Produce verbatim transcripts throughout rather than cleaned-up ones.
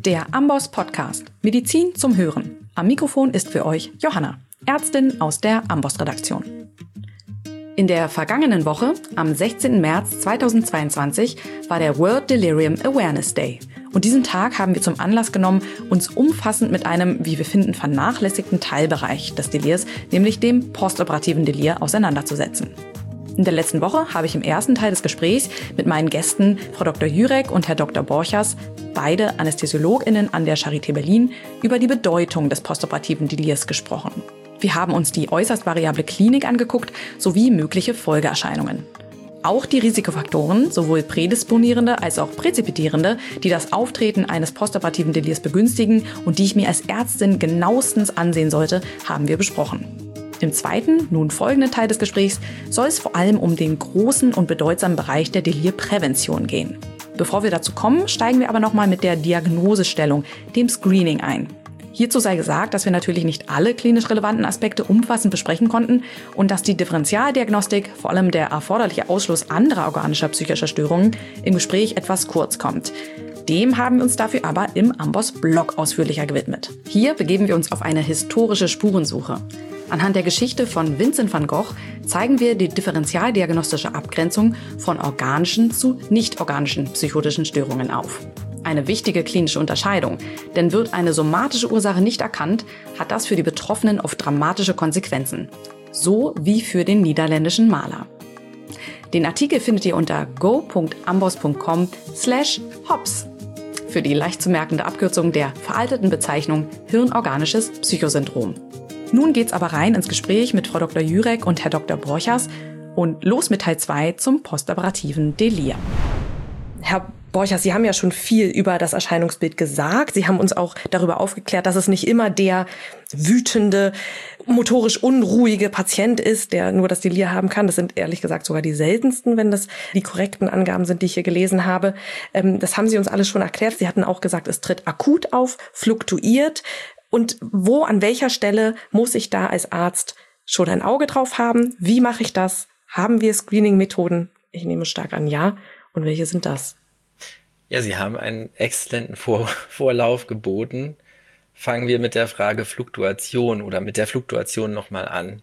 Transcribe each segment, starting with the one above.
Der Amboss Podcast. Medizin zum Hören. Am Mikrofon ist für euch Johanna, Ärztin aus der Amboss-Redaktion. In der vergangenen Woche, am sechzehnten März zweitausendzweiundzwanzig, war der World Delirium Awareness Day. Und diesen Tag haben wir zum Anlass genommen, uns umfassend mit einem, wie wir finden, vernachlässigten Teilbereich des Delirs, nämlich dem postoperativen Delir, auseinanderzusetzen. In der letzten Woche habe ich im ersten Teil des Gesprächs mit meinen Gästen, Frau Doktor Jurek und Herr Doktor Borchers, beide AnästhesiologInnen an der Charité Berlin, über die Bedeutung des postoperativen Delirs gesprochen. Wir haben uns die äußerst variable Klinik angeguckt, sowie mögliche Folgeerscheinungen. Auch die Risikofaktoren, sowohl prädisponierende als auch präzipitierende, die das Auftreten eines postoperativen Delirs begünstigen und die ich mir als Ärztin genauestens ansehen sollte, haben wir besprochen. Im zweiten, nun folgenden Teil des Gesprächs soll es vor allem um den großen und bedeutsamen Bereich der Delirprävention gehen. Bevor wir dazu kommen, steigen wir aber nochmal mit der Diagnosestellung, dem Screening ein. Hierzu sei gesagt, dass wir natürlich nicht alle klinisch relevanten Aspekte umfassend besprechen konnten und dass die Differentialdiagnostik, vor allem der erforderliche Ausschluss anderer organischer psychischer Störungen, im Gespräch etwas kurz kommt. Dem haben wir uns dafür aber im Amboss-Blog ausführlicher gewidmet. Hier begeben wir uns auf eine historische Spurensuche. Anhand der Geschichte von Vincent van Gogh zeigen wir die differentialdiagnostische Abgrenzung von organischen zu nicht-organischen psychotischen Störungen auf. Eine wichtige klinische Unterscheidung, denn wird eine somatische Ursache nicht erkannt, hat das für die Betroffenen oft dramatische Konsequenzen. So wie für den niederländischen Maler. Den Artikel findet ihr unter go punkt amboss punkt com slash hops für die leicht zu merkende Abkürzung der veralteten Bezeichnung hirnorganisches Psychosyndrom. Nun geht's aber rein ins Gespräch mit Frau Doktor Jurek und Herr Doktor Borchers und los mit Teil zwei zum postoperativen Delir. Herr Borchers, Sie haben ja schon viel über das Erscheinungsbild gesagt. Sie haben uns auch darüber aufgeklärt, dass es nicht immer der wütende, motorisch unruhige Patient ist, der nur das Delir haben kann. Das sind ehrlich gesagt sogar die seltensten, wenn das die korrekten Angaben sind, die ich hier gelesen habe. Das haben Sie uns alles schon erklärt. Sie hatten auch gesagt, es tritt akut auf, fluktuiert. Und wo, an welcher Stelle muss ich da als Arzt schon ein Auge drauf haben? Wie mache ich das? Haben wir Screening-Methoden? Ich nehme stark an, ja. Und welche sind das? Ja, Sie haben einen exzellenten Vor- Vorlauf geboten. Fangen wir mit der Frage Fluktuation oder mit der Fluktuation nochmal an.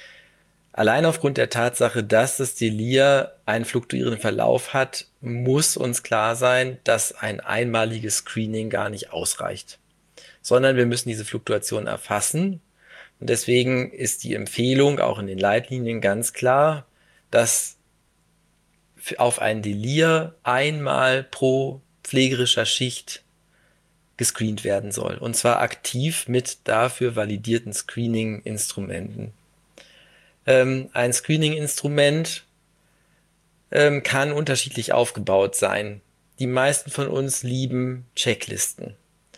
Allein aufgrund der Tatsache, dass das Delir einen fluktuierenden Verlauf hat, muss uns klar sein, dass ein einmaliges Screening gar nicht ausreicht, sondern wir müssen diese Fluktuation erfassen. Und deswegen ist die Empfehlung auch in den Leitlinien ganz klar, dass auf ein Delir einmal pro pflegerischer Schicht gescreent werden soll. Und zwar aktiv mit dafür validierten Screening-Instrumenten. Ähm, ein Screening-Instrument ähm, kann unterschiedlich aufgebaut sein. Die meisten von uns lieben Checklisten.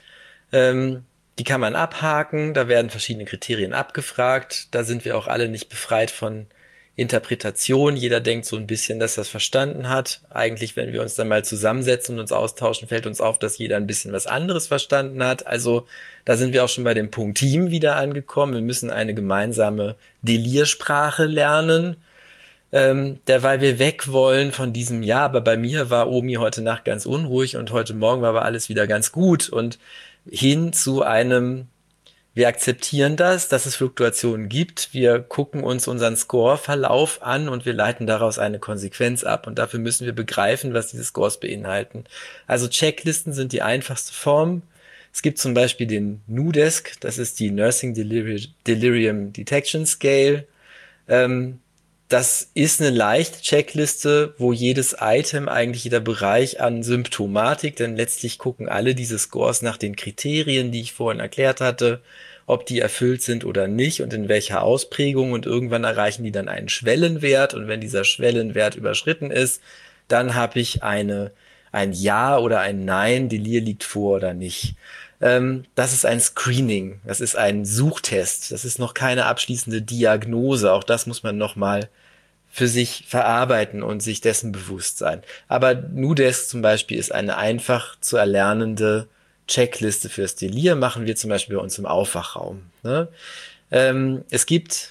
Ähm, die kann man abhaken, da werden verschiedene Kriterien abgefragt. Da sind wir auch alle nicht befreit von Interpretation. Jeder denkt so ein bisschen, dass er es verstanden hat. Eigentlich, wenn wir uns dann mal zusammensetzen und uns austauschen, fällt uns auf, dass jeder ein bisschen was anderes verstanden hat. Also da sind wir auch schon bei dem Punkt Team wieder angekommen. Wir müssen eine gemeinsame Delirsprache lernen, ähm, derweil wir weg wollen von diesem, ja, aber bei mir war Omi heute Nacht ganz unruhig und heute Morgen war aber alles wieder ganz gut, und hin zu einem: Wir akzeptieren das, dass es Fluktuationen gibt. Wir gucken uns unseren Score-Verlauf an und wir leiten daraus eine Konsequenz ab. Und dafür müssen wir begreifen, was diese Scores beinhalten. Also Checklisten sind die einfachste Form. Es gibt zum Beispiel den NuDesk, das ist die Nursing Deliri- Delirium Detection Scale. Ähm, das ist eine leichte Checkliste, wo jedes Item, eigentlich jeder Bereich an Symptomatik, denn letztlich gucken alle diese Scores nach den Kriterien, die ich vorhin erklärt hatte, ob die erfüllt sind oder nicht und in welcher Ausprägung, und irgendwann erreichen die dann einen Schwellenwert, und wenn dieser Schwellenwert überschritten ist, dann habe ich eine, ein Ja oder ein Nein, Delir liegt vor oder nicht. Ähm, das ist ein Screening, das ist ein Suchtest, das ist noch keine abschließende Diagnose, auch das muss man nochmal für sich verarbeiten und sich dessen bewusst sein. Aber NuDesk zum Beispiel ist eine einfach zu erlernende Checkliste fürs Delir, machen wir zum Beispiel bei uns im Aufwachraum. Ne? Ähm, es gibt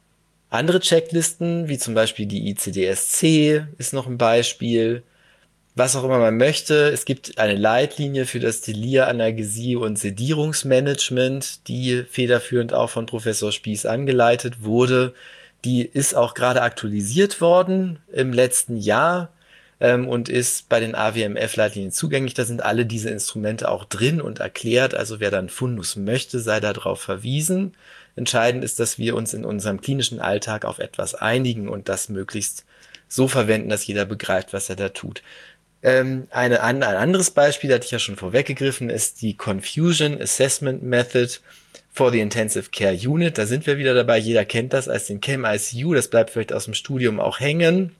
andere Checklisten, wie zum Beispiel die I C D S C ist noch ein Beispiel. was auch immer man möchte. Es gibt eine Leitlinie für das Delir, Analgesie und Sedierungsmanagement, die federführend auch von Professor Spieß angeleitet wurde. Die ist auch gerade aktualisiert worden im letzten Jahr ähm, und ist bei den A W M F-Leitlinien zugänglich. Da sind alle diese Instrumente auch drin und erklärt. Also wer dann Fundus möchte, sei darauf verwiesen. Entscheidend ist, dass wir uns in unserem klinischen Alltag auf etwas einigen und das möglichst so verwenden, dass jeder begreift, was er da tut. Ähm, eine, ein anderes Beispiel, das hatte ich ja schon vorweggegriffen, ist die Confusion Assessment Method for the Intensive Care Unit. Da sind wir wieder dabei. Jeder kennt das als den Chem I C U. Das bleibt vielleicht aus dem Studium auch hängen.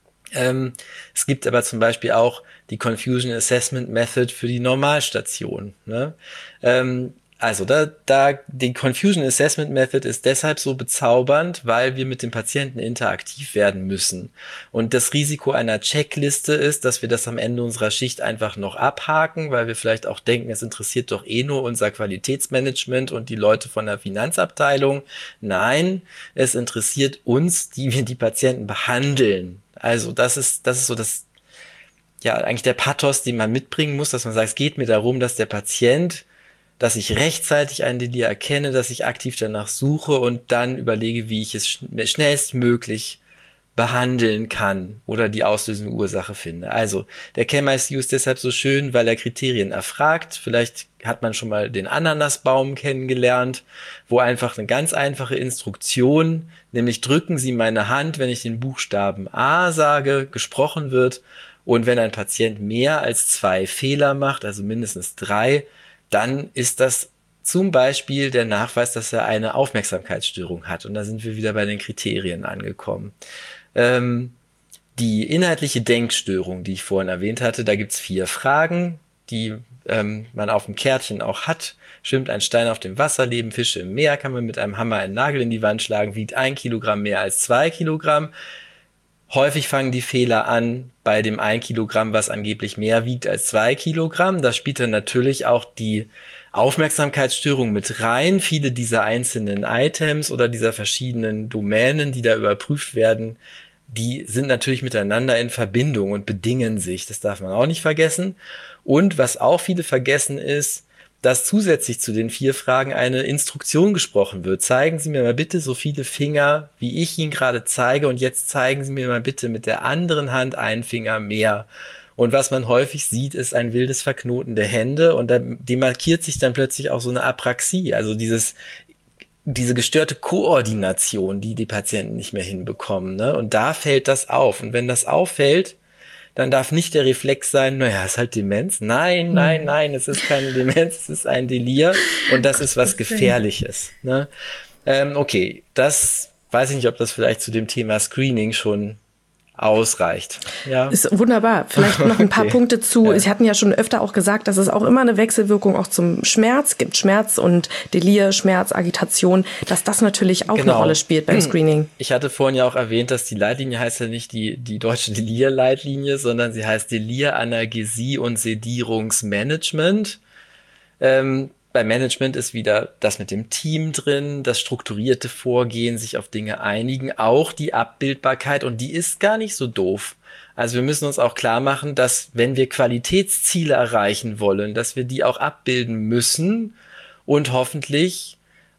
Ähm, es gibt aber zum Beispiel auch die Confusion Assessment Method für die Normalstation. Ne? Ähm, Also da, da die Confusion Assessment Method ist deshalb so bezaubernd, weil wir mit dem Patienten interaktiv werden müssen. Und das Risiko einer Checkliste ist, dass wir das am Ende unserer Schicht einfach noch abhaken, weil wir vielleicht auch denken, es interessiert doch eh nur unser Qualitätsmanagement und die Leute von der Finanzabteilung. Nein, es interessiert uns, die wir die Patienten behandeln. Also das ist, das ist so das, ja, eigentlich der Pathos, den man mitbringen muss, dass man sagt, es geht mir darum, dass der Patient, dass ich rechtzeitig ein Delir erkenne, dass ich aktiv danach suche und dann überlege, wie ich es schnellstmöglich behandeln kann oder die auslösende Ursache finde. Also der Chem I C U ist deshalb so schön, weil er Kriterien erfragt. Vielleicht hat man schon mal den Ananasbaum kennengelernt, wo einfach eine ganz einfache Instruktion, nämlich drücken Sie meine Hand, wenn ich den Buchstaben A sage, gesprochen wird. Und wenn ein Patient mehr als zwei Fehler macht, also mindestens drei, dann ist das zum Beispiel der Nachweis, dass er eine Aufmerksamkeitsstörung hat. Und da sind wir wieder bei den Kriterien angekommen. Ähm, die inhaltliche Denkstörung, die ich vorhin erwähnt hatte, da gibt's vier Fragen, die ähm, man auf dem Kärtchen auch hat. Schwimmt ein Stein auf dem Wasser, leben Fische im Meer, kann man mit einem Hammer einen Nagel in die Wand schlagen, wiegt ein Kilogramm mehr als zwei Kilogramm. Häufig fangen die Fehler an bei dem ein Kilogramm, was angeblich mehr wiegt als zwei Kilogramm. Da spielt dann natürlich auch die Aufmerksamkeitsstörung mit rein. Viele dieser einzelnen Items oder dieser verschiedenen Domänen, die da überprüft werden, die sind natürlich miteinander in Verbindung und bedingen sich. Das darf man auch nicht vergessen. Und was auch viele vergessen ist, dass zusätzlich zu den vier Fragen eine Instruktion gesprochen wird. Zeigen Sie mir mal bitte so viele Finger, wie ich Ihnen gerade zeige, und jetzt zeigen Sie mir mal bitte mit der anderen Hand einen Finger mehr. Und was man häufig sieht, ist ein wildes Verknoten der Hände, und da demarkiert sich dann plötzlich auch so eine Apraxie, also dieses diese gestörte Koordination, die die Patienten nicht mehr hinbekommen, ne? Und da fällt das auf. Und wenn das auffällt, dann darf nicht der Reflex sein, naja, ist halt Demenz. Nein, nein, nein, es ist keine Demenz, es ist ein Delir, und das ist was Gefährliches. Ne? Ähm, okay, das weiß ich nicht, ob das vielleicht zu dem Thema Screening schon ausreicht. Ja. Ist wunderbar. Vielleicht noch ein paar okay. Punkte zu. Ja. Sie hatten ja schon öfter auch gesagt, dass es auch immer eine Wechselwirkung auch zum Schmerz gibt. Schmerz und Delir, Schmerz, Agitation, dass das natürlich auch genau. eine Rolle spielt beim Screening. Ich hatte vorhin ja auch erwähnt, dass die Leitlinie heißt ja nicht die, die deutsche Delir-Leitlinie, sondern sie heißt Delir, Analgesie und Sedierungsmanagement. Ähm, Beim Management ist wieder das mit dem Team drin, das strukturierte Vorgehen, sich auf Dinge einigen, auch die Abbildbarkeit, und die ist gar nicht so doof. Also wir müssen uns auch klar machen, dass wenn wir Qualitätsziele erreichen wollen, dass wir die auch abbilden müssen und hoffentlich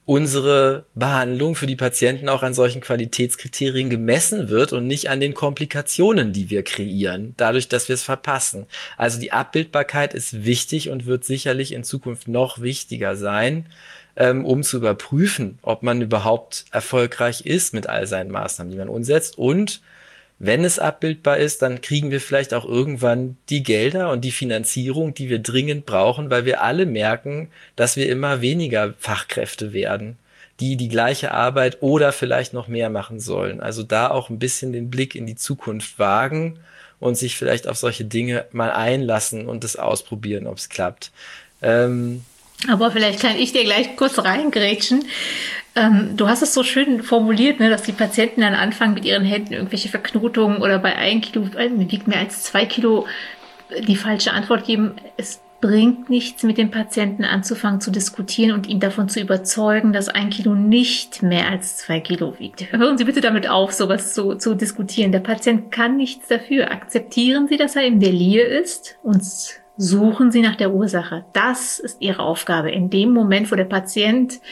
unsere Behandlung für die Patienten auch an solchen Qualitätskriterien gemessen wird und nicht an den Komplikationen, die wir kreieren, dadurch, dass wir es verpassen. Also die Abbildbarkeit ist wichtig und wird sicherlich in Zukunft noch wichtiger sein, ähm, um zu überprüfen, ob man überhaupt erfolgreich ist mit all seinen Maßnahmen, die man umsetzt. Und wenn es abbildbar ist, dann kriegen wir vielleicht auch irgendwann die Gelder und die Finanzierung, die wir dringend brauchen, weil wir alle merken, dass wir immer weniger Fachkräfte werden, die die gleiche Arbeit oder vielleicht noch mehr machen sollen. Also da auch ein bisschen den Blick in die Zukunft wagen und sich vielleicht auf solche Dinge mal einlassen und es ausprobieren, ob es klappt. Ähm, Aber vielleicht kann ich dir gleich kurz reingrätschen. Ähm, du hast es so schön formuliert, ne, dass die Patienten dann anfangen, mit ihren Händen irgendwelche Verknotungen oder bei ein Kilo, äh, wiegt mehr als zwei Kilo, die falsche Antwort geben. Es bringt nichts, mit dem Patienten anzufangen zu diskutieren und ihn davon zu überzeugen, dass ein Kilo nicht mehr als zwei Kilo wiegt. Hören Sie bitte damit auf, sowas zu, zu diskutieren. Der Patient kann nichts dafür. Akzeptieren Sie, dass er im Delir ist und suchen Sie nach der Ursache. Das ist Ihre Aufgabe. In dem Moment, wo der Patient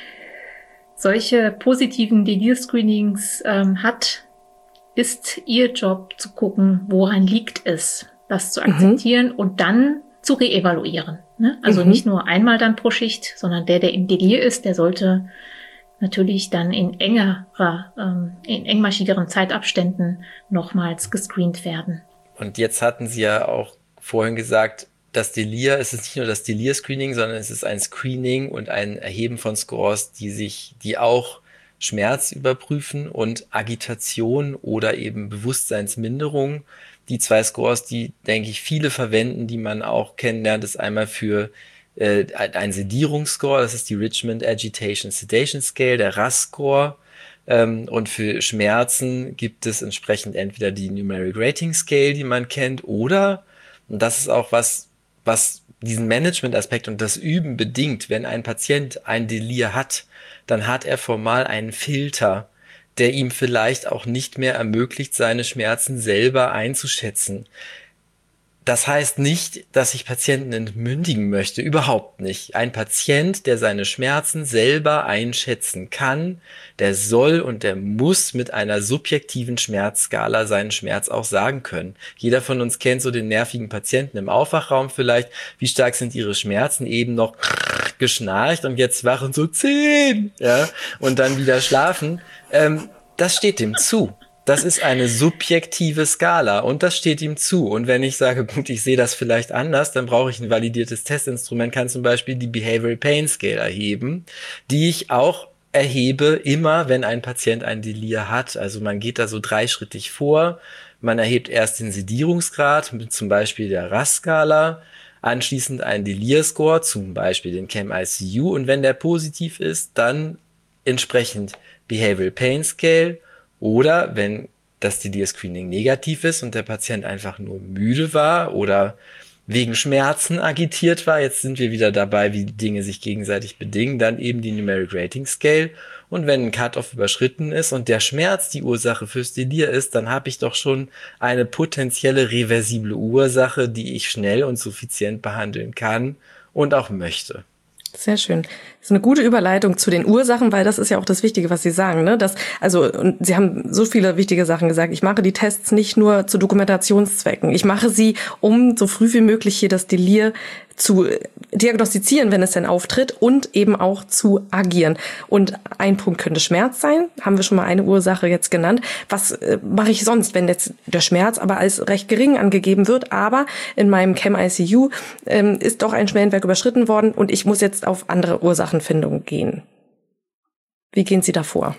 solche positiven Delir-Screenings ähm, hat, ist Ihr Job zu gucken, woran liegt es, das zu akzeptieren mhm. und dann zu reevaluieren. Ne? Also mhm. nicht nur einmal dann pro Schicht, sondern der, der im Delir ist, der sollte natürlich dann in engerer, ähm, in engmaschigeren Zeitabständen nochmals gescreent werden. Und jetzt hatten Sie ja auch vorhin gesagt, das Delir, es ist nicht nur das Delir-Screening, sondern es ist ein Screening und ein Erheben von Scores, die sich, die auch Schmerz überprüfen und Agitation oder eben Bewusstseinsminderung. Die zwei Scores, die, denke ich, viele verwenden, die man auch kennenlernt, ist einmal für äh, ein Sedierungsscore, das ist die Richmond Agitation Sedation Scale, der R A S-Score. Ähm, und für Schmerzen gibt es entsprechend entweder die Numeric Rating Scale, die man kennt, oder, und das ist auch was, was diesen Management-Aspekt und das Üben bedingt, wenn ein Patient ein Delir hat, dann hat er formal einen Filter, der ihm vielleicht auch nicht mehr ermöglicht, seine Schmerzen selber einzuschätzen. Das heißt nicht, dass ich Patienten entmündigen möchte, überhaupt nicht. Ein Patient, der seine Schmerzen selber einschätzen kann, der soll und der muss mit einer subjektiven Schmerzskala seinen Schmerz auch sagen können. Jeder von uns kennt so den nervigen Patienten im Aufwachraum vielleicht. Wie stark sind ihre Schmerzen? Eben noch geschnarcht und jetzt wachen so zehn, ja, und dann wieder schlafen. Ähm, das steht dem zu. Das ist eine subjektive Skala und das steht ihm zu. Und wenn ich sage, gut, ich sehe das vielleicht anders, dann brauche ich ein validiertes Testinstrument, kann zum Beispiel die Behavioral Pain Scale erheben, die ich auch erhebe immer, wenn ein Patient ein Delir hat. Also man geht da so dreischrittig vor. Man erhebt erst den Sedierungsgrad mit zum Beispiel der R A S-Skala, anschließend einen Delir-Score, zum Beispiel den C H E M-I C U. Und wenn der positiv ist, dann entsprechend Behavioral Pain Scale. Oder wenn das Delir-Screening negativ ist und der Patient einfach nur müde war oder wegen Schmerzen agitiert war, jetzt sind wir wieder dabei, wie die Dinge sich gegenseitig bedingen, dann eben die Numeric Rating Scale. Und wenn ein Cut-off überschritten ist und der Schmerz die Ursache fürs Delir ist, dann habe ich doch schon eine potenzielle reversible Ursache, die ich schnell und suffizient behandeln kann und auch möchte. Sehr schön. Das ist eine gute Überleitung zu den Ursachen, weil das ist ja auch das Wichtige, was Sie sagen, ne? Das, also, und Sie haben so viele wichtige Sachen gesagt. Ich mache die Tests nicht nur zu Dokumentationszwecken. Ich mache sie, um so früh wie möglich hier das Delir zu diagnostizieren, wenn es denn auftritt, und eben auch zu agieren. Und ein Punkt könnte Schmerz sein. Haben wir schon mal eine Ursache jetzt genannt. Was äh, mache ich sonst, wenn jetzt der Schmerz aber als recht gering angegeben wird, aber in meinem C H E M-I C U ähm, ist doch ein Schwellenwert überschritten worden und ich muss jetzt auf andere Ursachenfindung gehen. Wie gehen Sie da vor?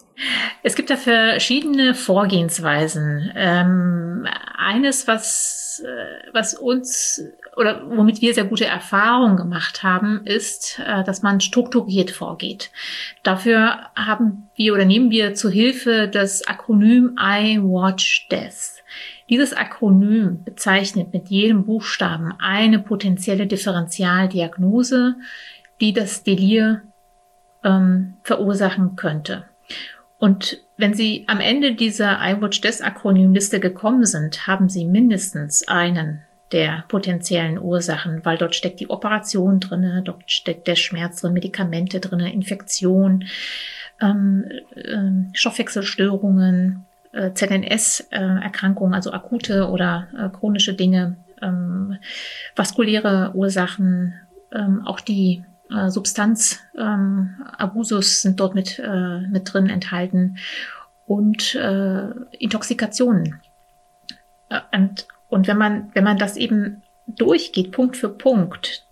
Es gibt da verschiedene Vorgehensweisen. Ähm, eines, was, was uns oder womit wir sehr gute Erfahrungen gemacht haben, ist, dass man strukturiert vorgeht. Dafür haben wir oder nehmen wir zu Hilfe das Akronym I Watch Death. Dieses Akronym bezeichnet mit jedem Buchstaben eine potenzielle Differentialdiagnose, die das Delir ähm, verursachen könnte. Und wenn Sie am Ende dieser I Watch Death Akronymliste gekommen sind, haben Sie mindestens einen der potenziellen Ursachen, weil dort steckt die Operation drinne, dort steckt der Schmerz drin, Medikamente drinne, Infektion, ähm, äh, Stoffwechselstörungen, äh, Z N S-Erkrankungen, äh, also akute oder äh, chronische Dinge, ähm, vaskuläre Ursachen, ähm, auch die äh, Substanzabusus ähm, sind dort mit, äh, mit drin enthalten und äh, Intoxikationen. Äh, und Und wenn man, wenn man das eben durchgeht, Punkt für Punkt,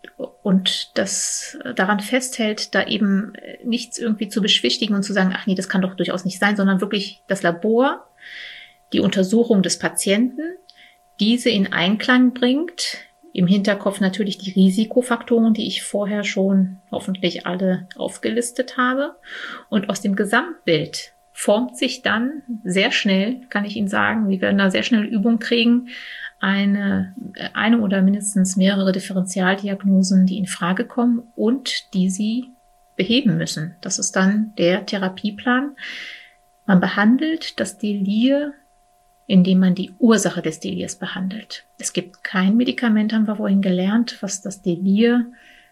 und das daran festhält, da eben nichts irgendwie zu beschwichtigen und zu sagen, ach nee, das kann doch durchaus nicht sein, sondern wirklich das Labor, die Untersuchung des Patienten, diese in Einklang bringt, im Hinterkopf natürlich die Risikofaktoren, die ich vorher schon hoffentlich alle aufgelistet habe, und aus dem Gesamtbild formt sich dann sehr schnell, kann ich Ihnen sagen, wir werden da sehr schnell Übung kriegen, eine, eine oder mindestens mehrere Differentialdiagnosen, die in Frage kommen und die sie beheben müssen. Das ist dann der Therapieplan. Man behandelt das Delir, indem man die Ursache des Delirs behandelt. Es gibt kein Medikament, haben wir vorhin gelernt, was das Delir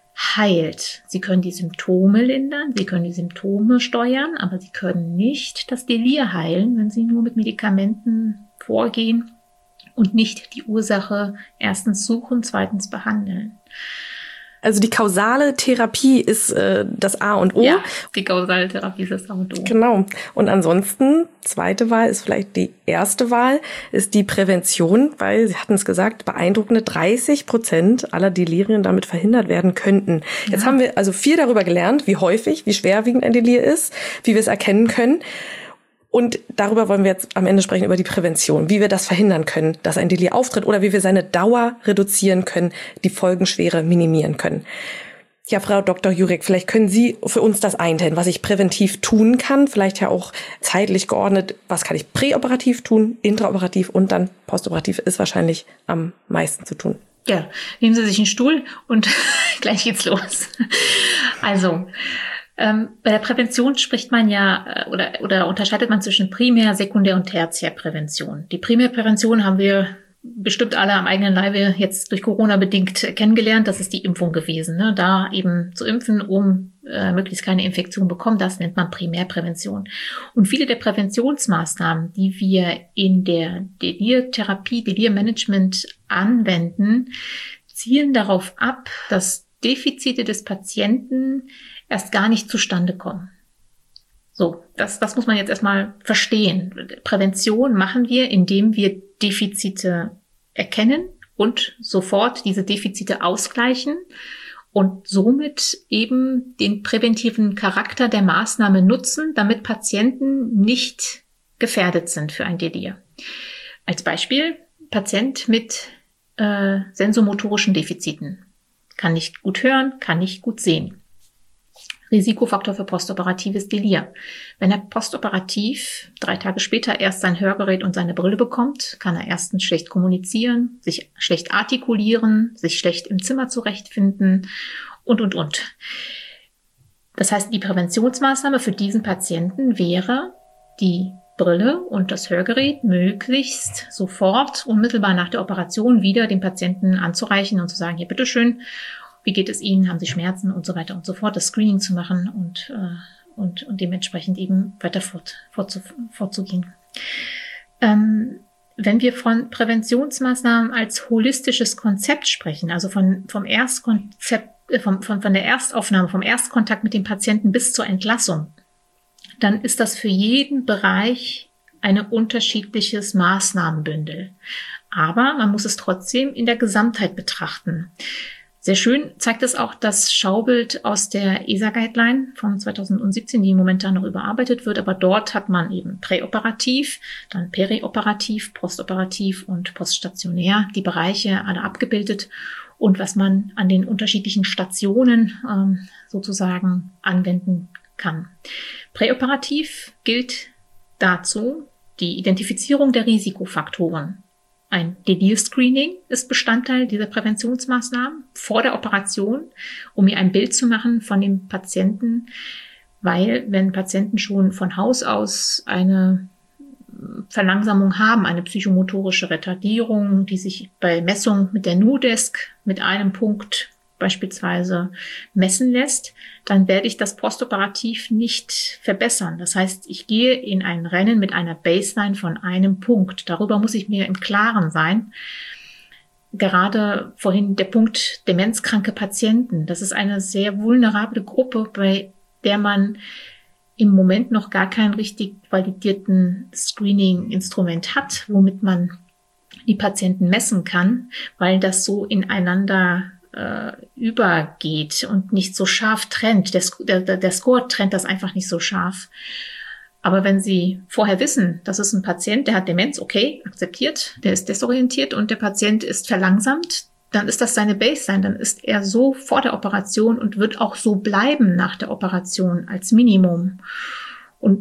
heilt. Sie können die Symptome lindern, sie können die Symptome steuern, aber sie können nicht das Delir heilen, wenn sie nur mit Medikamenten vorgehen und nicht die Ursache erstens suchen, zweitens behandeln. Also die kausale Therapie ist äh, das A und O. Ja, die kausale Therapie ist das A und O. Genau. Und ansonsten, zweite Wahl ist vielleicht die erste Wahl, ist die Prävention, weil, Sie hatten es gesagt, beeindruckende dreißig Prozent aller Delirien damit verhindert werden könnten. Ja. Jetzt haben wir also viel darüber gelernt, wie häufig, wie schwerwiegend ein Delir ist, wie wir es erkennen können. Und darüber wollen wir jetzt am Ende sprechen, über die Prävention, wie wir das verhindern können, dass ein Delir auftritt oder wie wir seine Dauer reduzieren können, die Folgenschwere minimieren können. Ja, Frau Doktor Jurek, vielleicht können Sie für uns das einteilen, was ich präventiv tun kann, vielleicht ja auch zeitlich geordnet, was kann ich präoperativ tun, intraoperativ und dann postoperativ ist wahrscheinlich am meisten zu tun. Ja, nehmen Sie sich einen Stuhl und gleich geht's los. Also, Ähm, bei der Prävention spricht man ja oder, oder unterscheidet man zwischen Primär-, Sekundär- und Tertiärprävention. Die Primärprävention haben wir bestimmt alle am eigenen Leibe jetzt durch Corona bedingt kennengelernt. Das ist die Impfung gewesen, ne? Da eben zu impfen, um äh, möglichst keine Infektion bekommen, das nennt man Primärprävention. Und viele der Präventionsmaßnahmen, die wir in der Delirtherapie, Delirmanagement anwenden, zielen darauf ab, dass Defizite des Patienten erst gar nicht zustande kommen. So, das, das muss man jetzt erstmal verstehen. Prävention machen wir, indem wir Defizite erkennen und sofort diese Defizite ausgleichen und somit eben den präventiven Charakter der Maßnahme nutzen, damit Patienten nicht gefährdet sind für ein Delir. Als Beispiel, Patient mit äh, sensomotorischen Defiziten. Kann nicht gut hören, kann nicht gut sehen. Risikofaktor für postoperatives Delir. Wenn er postoperativ drei Tage später erst sein Hörgerät und seine Brille bekommt, kann er erstens schlecht kommunizieren, sich schlecht artikulieren, sich schlecht im Zimmer zurechtfinden und, und, und. Das heißt, die Präventionsmaßnahme für diesen Patienten wäre, die Brille und das Hörgerät möglichst sofort, unmittelbar nach der Operation wieder dem Patienten anzureichen und zu sagen, hier, bitteschön, wie geht es Ihnen, haben Sie Schmerzen und so weiter und so fort, das Screening zu machen und, äh, und, und dementsprechend eben weiter fort, fortzu, fortzugehen. Ähm, wenn wir von Präventionsmaßnahmen als holistisches Konzept sprechen, also von, vom Erstkonzept, äh, vom, von, von der Erstaufnahme, vom Erstkontakt mit dem Patienten bis zur Entlassung, dann ist das für jeden Bereich ein unterschiedliches Maßnahmenbündel. Aber man muss es trotzdem in der Gesamtheit betrachten. Sehr schön zeigt es auch das Schaubild aus der E S A-Guideline von zweitausendsiebzehn, die momentan noch überarbeitet wird. Aber dort hat man eben präoperativ, dann perioperativ, postoperativ und poststationär die Bereiche alle abgebildet und was man an den unterschiedlichen Stationen ähm, sozusagen anwenden kann. Präoperativ gilt dazu die Identifizierung der Risikofaktoren. Ein Delir-Screening ist Bestandteil dieser Präventionsmaßnahmen vor der Operation, um mir ein Bild zu machen von dem Patienten, weil wenn Patienten schon von Haus aus eine Verlangsamung haben, eine psychomotorische Retardierung, die sich bei Messung mit der NuDesk mit einem Punkt beispielsweise messen lässt, dann werde ich das postoperativ nicht verbessern. Das heißt, ich gehe in ein Rennen mit einer Baseline von einem Punkt. Darüber muss ich mir im Klaren sein. Gerade vorhin der Punkt demenzkranke Patienten. Das ist eine sehr vulnerable Gruppe, bei der man im Moment noch gar keinen richtig validierten Screening-Instrument hat, womit man die Patienten messen kann, weil das so ineinander übergeht und nicht so scharf trennt. Der, der, der Score trennt das einfach nicht so scharf. Aber wenn Sie vorher wissen, das ist ein Patient, der hat Demenz, okay, akzeptiert, der ist desorientiert und der Patient ist verlangsamt, dann ist das seine Baseline, dann ist er so vor der Operation und wird auch so bleiben nach der Operation als Minimum. Und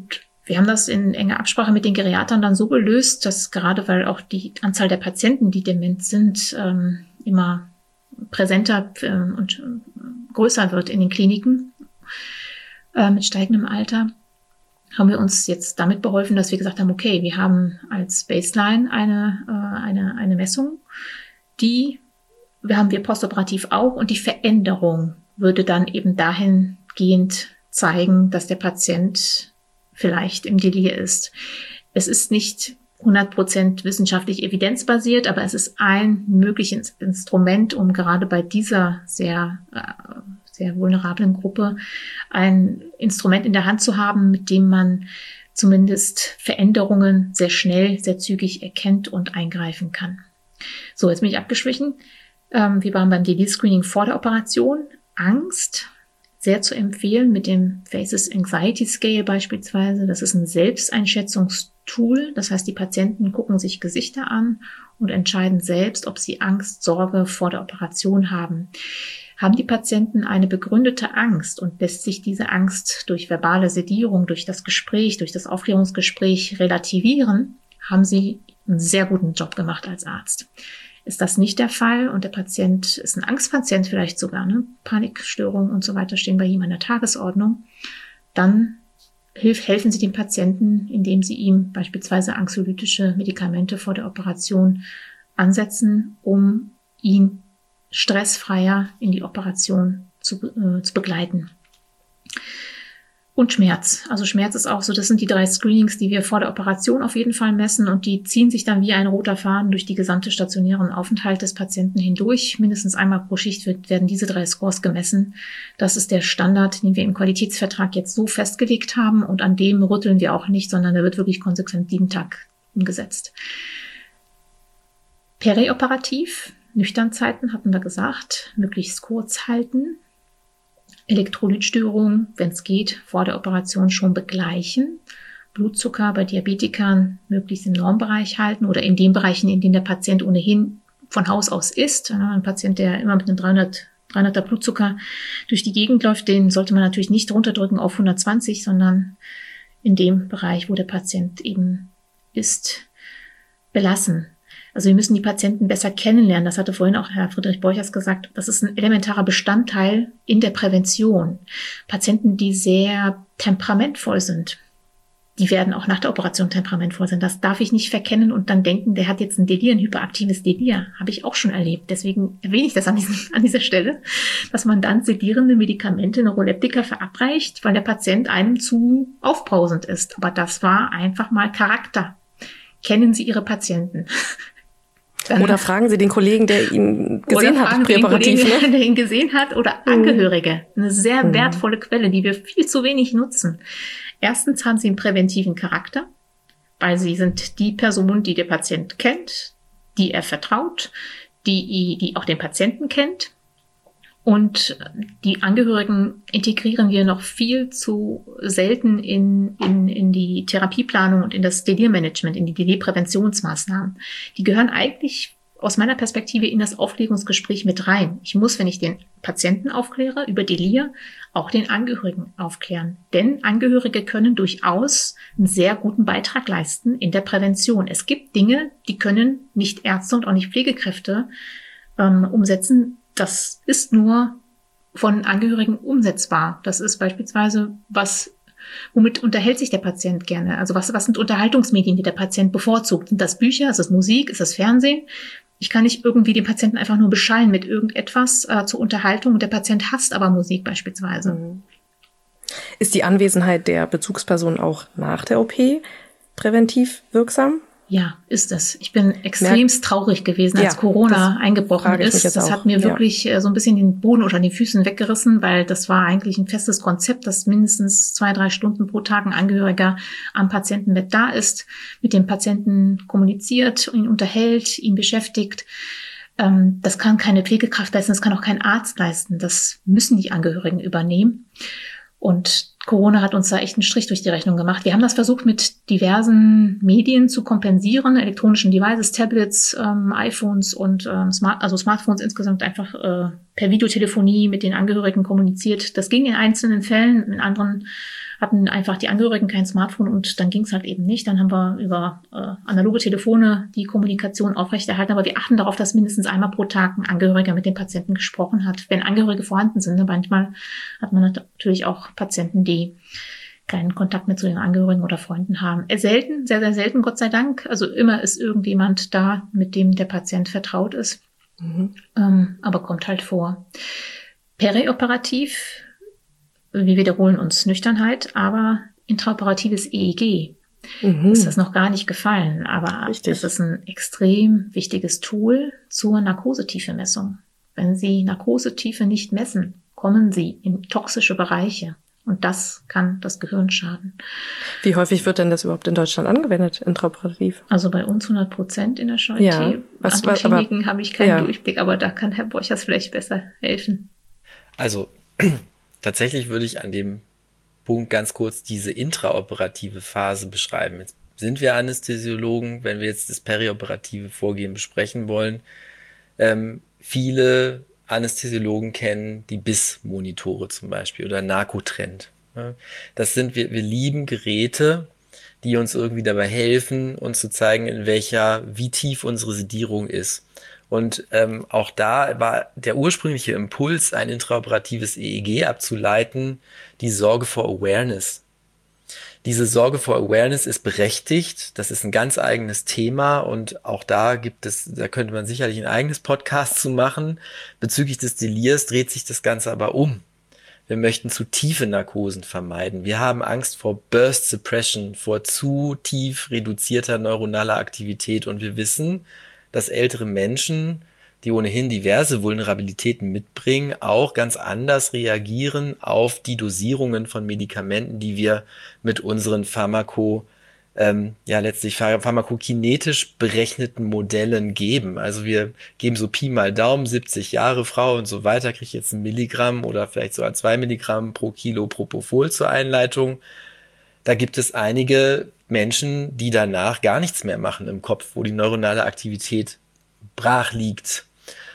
Wir haben das in enger Absprache mit den Geriatern dann so gelöst, dass gerade weil auch die Anzahl der Patienten, die dement sind, ähm, immer präsenter äh, und äh, größer wird in den Kliniken äh, mit steigendem Alter, haben wir uns jetzt damit beholfen, dass wir gesagt haben, okay, wir haben als Baseline eine, äh, eine, eine Messung, die wir haben wir postoperativ auch, und die Veränderung würde dann eben dahingehend zeigen, dass der Patient vielleicht im Delir ist. Es ist nicht hundert Prozent wissenschaftlich evidenzbasiert, aber es ist ein mögliches Instrument, um gerade bei dieser sehr, äh, sehr vulnerablen Gruppe ein Instrument in der Hand zu haben, mit dem man zumindest Veränderungen sehr schnell, sehr zügig erkennt und eingreifen kann. So, jetzt bin ich abgeschwichen. Ähm, wir waren beim Delir-Screening vor der Operation. Angst, sehr zu empfehlen mit dem Faces Anxiety Scale beispielsweise. Das ist ein Selbsteinschätzungstool. Das heißt, die Patienten gucken sich Gesichter an und entscheiden selbst, ob sie Angst, Sorge vor der Operation haben. Haben die Patienten eine begründete Angst und lässt sich diese Angst durch verbale Sedierung, durch das Gespräch, durch das Aufklärungsgespräch relativieren, haben sie einen sehr guten Job gemacht als Arzt. Ist das nicht der Fall und der Patient ist ein Angstpatient vielleicht sogar, ne? Panikstörungen und so weiter stehen bei ihm an der Tagesordnung, dann hilf, helfen Sie dem Patienten, indem Sie ihm beispielsweise anxiolytische Medikamente vor der Operation ansetzen, um ihn stressfreier in die Operation zu, äh, zu begleiten. Und Schmerz. Also Schmerz ist auch so, das sind die drei Screenings, die wir vor der Operation auf jeden Fall messen, und die ziehen sich dann wie ein roter Faden durch die gesamte stationären Aufenthalt des Patienten hindurch. Mindestens einmal pro Schicht wird, werden diese drei Scores gemessen. Das ist der Standard, den wir im Qualitätsvertrag jetzt so festgelegt haben, und an dem rütteln wir auch nicht, sondern der wird wirklich konsequent jeden Tag umgesetzt. Perioperativ, Nüchternzeiten hatten wir gesagt, möglichst kurz halten. Elektrolytstörungen, wenn es geht, vor der Operation schon begleichen. Blutzucker bei Diabetikern möglichst im Normbereich halten oder in den Bereichen, in denen der Patient ohnehin von Haus aus ist. Ein Patient, der immer mit einem dreihundert, dreihunderter Blutzucker durch die Gegend läuft, den sollte man natürlich nicht runterdrücken auf hundertzwanzig, sondern in dem Bereich, wo der Patient eben ist, belassen. Also wir müssen die Patienten besser kennenlernen. Das hatte vorhin auch Herr Friedrich Borchers gesagt. Das ist ein elementarer Bestandteil in der Prävention. Patienten, die sehr temperamentvoll sind, die werden auch nach der Operation temperamentvoll sein. Das darf ich nicht verkennen und dann denken, der hat jetzt ein Delir, ein hyperaktives Delir. Habe ich auch schon erlebt. Deswegen erwähne ich das an, diesem, an dieser Stelle, dass man dann sedierende Medikamente, Neuroleptika verabreicht, weil der Patient einem zu aufbrausend ist. Aber das war einfach mal Charakter. Kennen Sie Ihre Patienten? Dann, oder fragen Sie den Kollegen, der ihn gesehen hat, präoperativ, den Kollegen, ne? der ihn gesehen hat, oder Angehörige. Eine sehr mhm. wertvolle Quelle, die wir viel zu wenig nutzen. Erstens haben sie einen präventiven Charakter, weil sie sind die Person, die der Patient kennt, die er vertraut, die, die auch den Patienten kennt. Und die Angehörigen integrieren wir noch viel zu selten in, in, in die Therapieplanung und in das Delirmanagement, in die Delirpräventionsmaßnahmen. Die gehören eigentlich aus meiner Perspektive in das Aufklärungsgespräch mit rein. Ich muss, wenn ich den Patienten aufkläre über Delir, auch den Angehörigen aufklären. Denn Angehörige können durchaus einen sehr guten Beitrag leisten in der Prävention. Es gibt Dinge, die können nicht Ärzte und auch nicht Pflegekräfte ähm, umsetzen. Das ist nur von Angehörigen umsetzbar. Das ist beispielsweise, was, womit unterhält sich der Patient gerne? Also was, was sind Unterhaltungsmedien, die der Patient bevorzugt? Sind das Bücher? Ist das Musik? Ist das Fernsehen? Ich kann nicht irgendwie den Patienten einfach nur beschallen mit irgendetwas äh, zur Unterhaltung. Und der Patient hasst aber Musik beispielsweise. Ist die Anwesenheit der Bezugsperson auch nach der O P präventiv wirksam? Ja, ist es. Ich bin extremst traurig gewesen, als ja, Corona eingebrochen ist. Das hat mir wirklich ja. so ein bisschen den Boden unter den Füßen weggerissen, weil das war eigentlich ein festes Konzept, dass mindestens zwei, drei Stunden pro Tag ein Angehöriger am Patientenbett da ist, mit dem Patienten kommuniziert, ihn unterhält, ihn beschäftigt. Das kann keine Pflegekraft leisten, das kann auch kein Arzt leisten. Das müssen die Angehörigen übernehmen. Und Corona hat uns da echt einen Strich durch die Rechnung gemacht. Wir haben das versucht, mit diversen Medien zu kompensieren, elektronischen Devices, Tablets, ähm, iPhones und ähm, Smart, also Smartphones insgesamt einfach äh, per Videotelefonie mit den Angehörigen kommuniziert. Das ging in einzelnen Fällen, in anderen hatten einfach die Angehörigen kein Smartphone und dann ging es halt eben nicht. Dann haben wir über äh, analoge Telefone die Kommunikation aufrechterhalten, aber wir achten darauf, dass mindestens einmal pro Tag ein Angehöriger mit dem Patienten gesprochen hat, wenn Angehörige vorhanden sind. Ne? Manchmal hat man natürlich auch Patienten, die keinen Kontakt mehr zu den Angehörigen oder Freunden haben. Selten, sehr, sehr selten, Gott sei Dank. Also immer ist irgendjemand da, mit dem der Patient vertraut ist. Mhm. Ähm, aber kommt halt vor. Perioperativ, wir wiederholen uns Nüchternheit, aber intraoperatives E E G mhm. ist das noch gar nicht gefallen. Aber Richtig. Das ist ein extrem wichtiges Tool zur Narkosetiefemessung. Wenn Sie Narkosetiefe nicht messen, kommen Sie in toxische Bereiche. Und das kann das Gehirn schaden. Wie häufig wird denn das überhaupt in Deutschland angewendet, intraoperativ? Also bei uns hundert Prozent in der Charité. Ja, was, An den Kliniken habe ich keinen ja. Durchblick, aber da kann Herr Borchers vielleicht besser helfen. Also tatsächlich würde ich an dem Punkt ganz kurz diese intraoperative Phase beschreiben. Jetzt sind wir Anästhesiologen, wenn wir jetzt das perioperative Vorgehen besprechen wollen. Ähm, viele Anästhesiologen kennen die B I S-Monitore zum Beispiel oder Narcotrend. Das sind, wir, wir lieben Geräte, die uns irgendwie dabei helfen, uns zu zeigen, in welcher, wie tief unsere Sedierung ist. Und ähm, auch da war der ursprüngliche Impuls, ein intraoperatives E E G abzuleiten, die Sorge vor Awareness. Diese Sorge vor Awareness ist berechtigt. Das ist ein ganz eigenes Thema und auch da gibt es, da könnte man sicherlich ein eigenes Podcast zu machen. Bezüglich des Delirs dreht sich das Ganze aber um. Wir möchten zu tiefe Narkosen vermeiden. Wir haben Angst vor Burst Suppression, vor zu tief reduzierter neuronaler Aktivität und wir wissen, dass ältere Menschen, die ohnehin diverse Vulnerabilitäten mitbringen, auch ganz anders reagieren auf die Dosierungen von Medikamenten, die wir mit unseren Pharmako, ähm, ja letztlich pharmakokinetisch berechneten Modellen geben. Also wir geben so Pi mal Daumen, siebzig Jahre Frau und so weiter, kriege ich jetzt ein Milligramm oder vielleicht sogar zwei Milligramm pro Kilo Propofol zur Einleitung. Da gibt es einige Menschen, die danach gar nichts mehr machen im Kopf, wo die neuronale Aktivität brach liegt.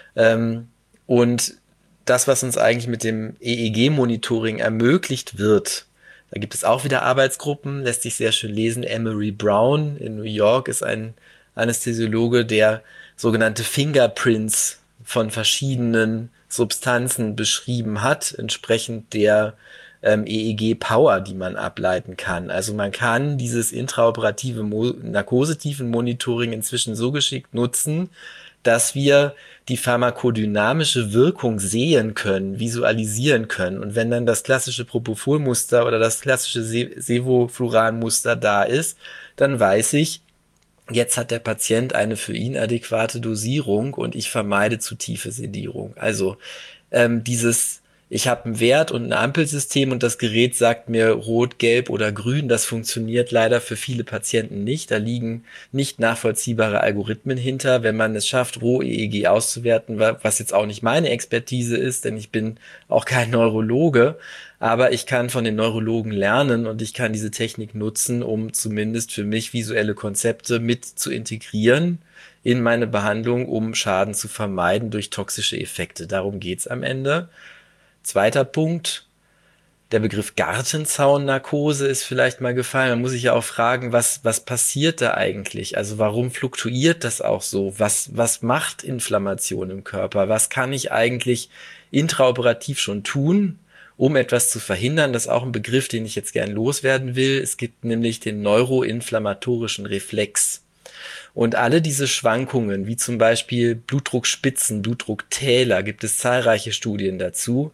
Ähm, und das, was uns eigentlich mit dem E E G-Monitoring ermöglicht wird, da gibt es auch wieder Arbeitsgruppen, lässt sich sehr schön lesen. Emery Brown in New York ist ein Anästhesiologe, der sogenannte Fingerprints von verschiedenen Substanzen beschrieben hat, entsprechend der ähm, E E G-Power, die man ableiten kann. Also man kann dieses intraoperative Mo- Narkosetiefen-Monitoring inzwischen so geschickt nutzen, dass wir die pharmakodynamische Wirkung sehen können, visualisieren können. Und wenn dann das klassische Propofol-Muster oder das klassische Se- Sevofluran-Muster da ist, dann weiß ich, jetzt hat der Patient eine für ihn adäquate Dosierung und ich vermeide zu tiefe Sedierung. Also ähm, dieses, ich habe einen Wert und ein Ampelsystem und das Gerät sagt mir rot, gelb oder grün. Das funktioniert leider für viele Patienten nicht. Da liegen nicht nachvollziehbare Algorithmen hinter. Wenn man es schafft, Roh-E E G auszuwerten, was jetzt auch nicht meine Expertise ist, denn ich bin auch kein Neurologe, aber ich kann von den Neurologen lernen und ich kann diese Technik nutzen, um zumindest für mich visuelle Konzepte mit zu integrieren in meine Behandlung, um Schaden zu vermeiden durch toxische Effekte. Darum geht's am Ende. Zweiter Punkt, der Begriff Gartenzaunnarkose ist vielleicht mal gefallen. Man muss sich ja auch fragen, was, was passiert da eigentlich? Also warum fluktuiert das auch so? Was, was macht Inflammation im Körper? Was kann ich eigentlich intraoperativ schon tun, um etwas zu verhindern? Das ist auch ein Begriff, den ich jetzt gern loswerden will. Es gibt nämlich den neuroinflammatorischen Reflex. Und alle diese Schwankungen, wie zum Beispiel Blutdruckspitzen, Blutdrucktäler, gibt es zahlreiche Studien dazu,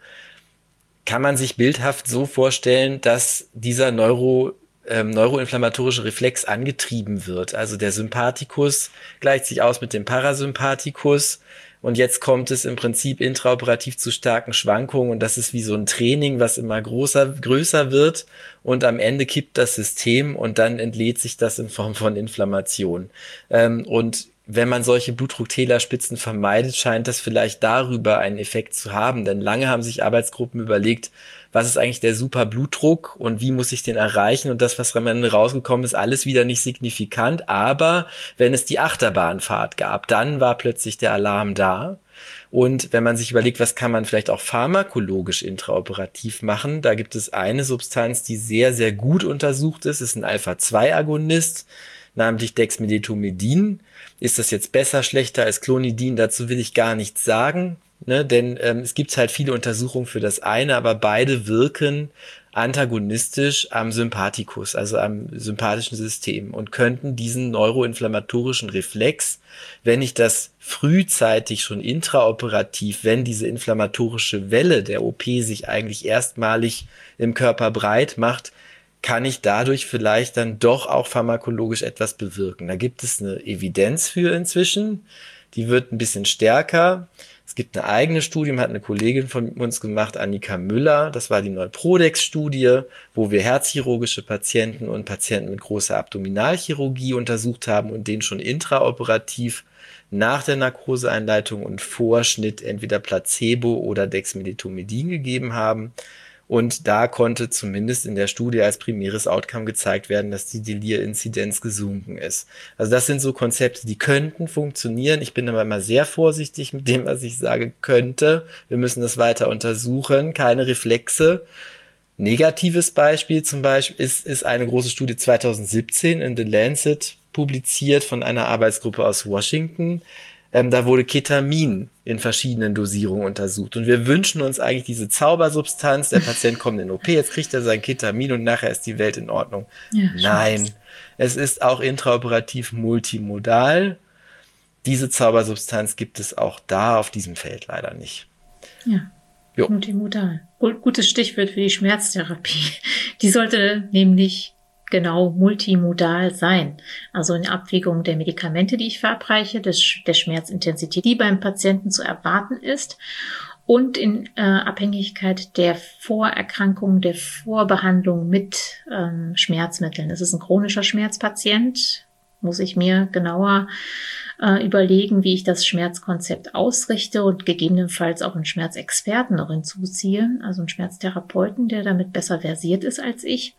kann man sich bildhaft so vorstellen, dass dieser Neuro, ähm, neuroinflammatorische Reflex angetrieben wird. Also der Sympathikus gleicht sich aus mit dem Parasympathikus. Und jetzt kommt es im Prinzip intraoperativ zu starken Schwankungen und das ist wie so ein Training, was immer größer, größer wird und am Ende kippt das System und dann entlädt sich das in Form von Inflammation. Ähm, und wenn man solche Blutdrucktälerspitzen vermeidet, scheint das vielleicht darüber einen Effekt zu haben, denn lange haben sich Arbeitsgruppen überlegt, was ist eigentlich der Superblutdruck und wie muss ich den erreichen und das, was am Ende rausgekommen ist, alles wieder nicht signifikant, aber wenn es die Achterbahnfahrt gab, dann war plötzlich der Alarm da Und wenn man sich überlegt, was kann man vielleicht auch pharmakologisch intraoperativ machen, da gibt es eine Substanz, die sehr, sehr gut untersucht ist, ist ein Alpha zwei Agonist, namentlich Dexmedetomidin. Ist das jetzt besser, schlechter als Clonidin? Dazu will ich gar nichts sagen, ne? Denn ähm, es gibt halt viele Untersuchungen für das eine, aber beide wirken antagonistisch am Sympathikus, also am sympathischen System und könnten diesen neuroinflammatorischen Reflex, wenn ich das frühzeitig schon intraoperativ, wenn diese inflammatorische Welle der O P sich eigentlich erstmalig im Körper breit macht, kann ich dadurch vielleicht dann doch auch pharmakologisch etwas bewirken. Da gibt es eine Evidenz für inzwischen, die wird ein bisschen stärker. Es gibt eine eigene Studie, hat eine Kollegin von uns gemacht, Annika Müller. Das war die Neuprodex-Studie, wo wir herzchirurgische Patienten und Patienten mit großer Abdominalchirurgie untersucht haben und denen schon intraoperativ nach der Narkoseeinleitung und Vorschnitt entweder Placebo oder Dexmedetomidin gegeben haben. Und da konnte zumindest in der Studie als primäres Outcome gezeigt werden, dass die Delir-Inzidenz gesunken ist. Also das sind so Konzepte, die könnten funktionieren. Ich bin aber immer sehr vorsichtig mit dem, was ich sage, könnte. Wir müssen das weiter untersuchen. Keine Reflexe. Negatives Beispiel zum Beispiel ist, ist eine große Studie zweitausendsiebzehn in The Lancet publiziert von einer Arbeitsgruppe aus Washington. Ähm, da wurde Ketamin in verschiedenen Dosierungen untersucht. Und wir wünschen uns eigentlich diese Zaubersubstanz. Der Patient kommt in den O P, jetzt kriegt er sein Ketamin und nachher ist die Welt in Ordnung. Ja, nein, es ist auch intraoperativ multimodal. Diese Zaubersubstanz gibt es auch da auf diesem Feld leider nicht. Ja, jo. Multimodal. Gutes Stichwort für die Schmerztherapie. Die sollte nämlich genau multimodal sein. Also in Abwägung der Medikamente, die ich verabreiche, des, der Schmerzintensität, die beim Patienten zu erwarten ist und in äh, Abhängigkeit der Vorerkrankung, der Vorbehandlung mit ähm, Schmerzmitteln. Es ist ein chronischer Schmerzpatient, muss ich mir genauer äh, überlegen, wie ich das Schmerzkonzept ausrichte und gegebenenfalls auch einen Schmerzexperten noch hinzuziehe, also einen Schmerztherapeuten, der damit besser versiert ist als ich.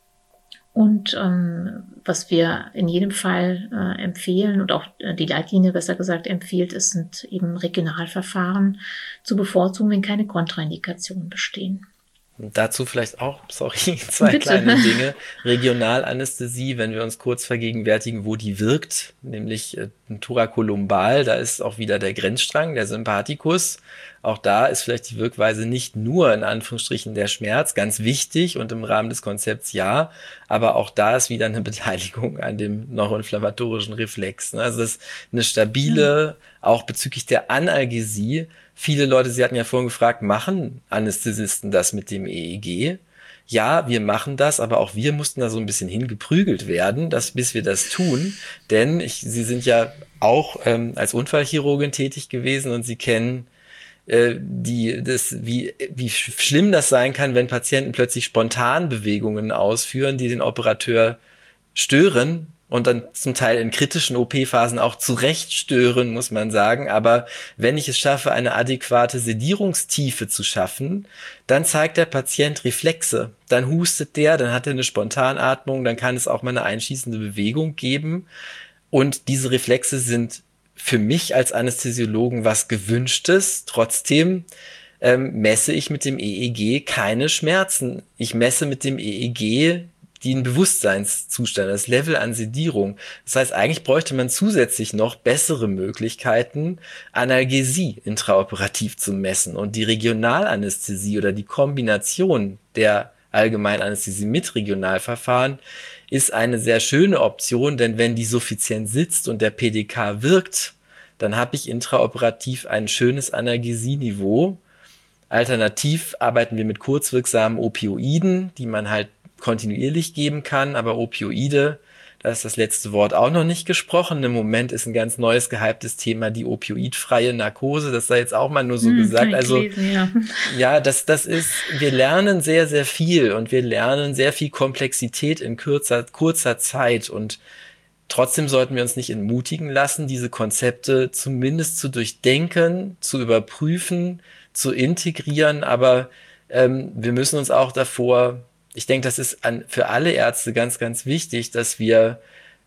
Und ähm, was wir in jedem Fall äh, empfehlen und auch äh, die Leitlinie besser gesagt empfiehlt, ist, sind eben Regionalverfahren zu bevorzugen, wenn keine Kontraindikationen bestehen. Und dazu vielleicht auch, sorry, zwei Bitte. kleine Dinge. Regionalanästhesie, wenn wir uns kurz vergegenwärtigen, wo die wirkt, nämlich äh, thorakolumbal, da ist auch wieder der Grenzstrang, der Sympathikus. Auch da ist vielleicht die Wirkweise nicht nur in Anführungsstrichen der Schmerz, ganz wichtig und im Rahmen des Konzepts ja, aber auch da ist wieder eine Beteiligung an dem neuroinflammatorischen Reflex. Also das ist eine stabile, auch bezüglich der Analgesie. Viele Leute, Sie hatten ja vorhin gefragt, machen Anästhesisten das mit dem E E G? Ja, wir machen das, aber auch wir mussten da so ein bisschen hingeprügelt werden, dass, bis wir das tun. Denn ich, Sie sind ja auch ähm, als Unfallchirurgin tätig gewesen und Sie kennen die, das, wie, wie schlimm das sein kann, wenn Patienten plötzlich spontan Bewegungen ausführen, die den Operateur stören und dann zum Teil in kritischen O P-Phasen auch zu Recht stören, muss man sagen. Aber wenn ich es schaffe, eine adäquate Sedierungstiefe zu schaffen, dann zeigt der Patient Reflexe. Dann hustet der, dann hat er eine Spontanatmung, dann kann es auch mal eine einschießende Bewegung geben. Und diese Reflexe sind für mich als Anästhesiologen was Gewünschtes. Trotzdem ähm, messe ich mit dem E E G keine Schmerzen. Ich messe mit dem E E G den Bewusstseinszustand, das Level an Sedierung. Das heißt, eigentlich bräuchte man zusätzlich noch bessere Möglichkeiten, Analgesie intraoperativ zu messen. Und die Regionalanästhesie oder die Kombination der Allgemeinanästhesie mit Regionalverfahren ist eine sehr schöne Option, denn wenn die suffizient sitzt und der P D K wirkt, dann habe ich intraoperativ ein schönes Analgesieniveau. Alternativ arbeiten wir mit kurzwirksamen Opioiden, die man halt kontinuierlich geben kann, aber Opioide, da ist das letzte Wort auch noch nicht gesprochen. Im Moment ist ein ganz neues, gehyptes Thema die opioidfreie Narkose. Das sei jetzt auch mal nur so hm, gesagt. Also lesen, ja, ja das, das ist, wir lernen sehr, sehr viel und wir lernen sehr viel Komplexität in kurzer, kurzer Zeit und trotzdem sollten wir uns nicht entmutigen lassen, diese Konzepte zumindest zu durchdenken, zu überprüfen, zu integrieren. Aber ähm, wir müssen uns auch davor, ich denke, das ist an, für alle Ärzte ganz, ganz wichtig, dass wir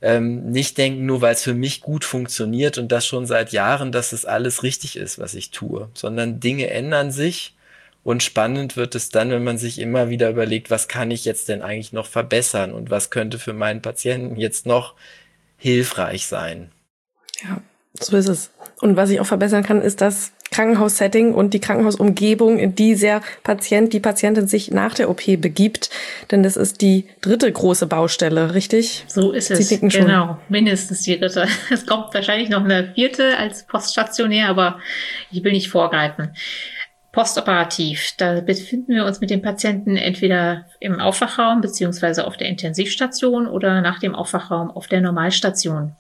ähm, nicht denken, nur weil es für mich gut funktioniert und das schon seit Jahren, dass es alles richtig ist, was ich tue, sondern Dinge ändern sich und spannend wird es dann, wenn man sich immer wieder überlegt, was kann ich jetzt denn eigentlich noch verbessern und was könnte für meinen Patienten jetzt noch hilfreich sein. Ja, so ist es. Und was ich auch verbessern kann, ist das Krankenhaussetting und die Krankenhausumgebung, in die der Patient, die Patientin sich nach der O P begibt. Denn das ist die dritte große Baustelle, richtig? So ist es, genau. Mindestens die dritte. Es kommt wahrscheinlich noch eine vierte als poststationär, aber ich will nicht vorgreifen. Postoperativ, da befinden wir uns mit dem Patienten entweder im Aufwachraum beziehungsweise auf der Intensivstation oder nach dem Aufwachraum auf der Normalstation.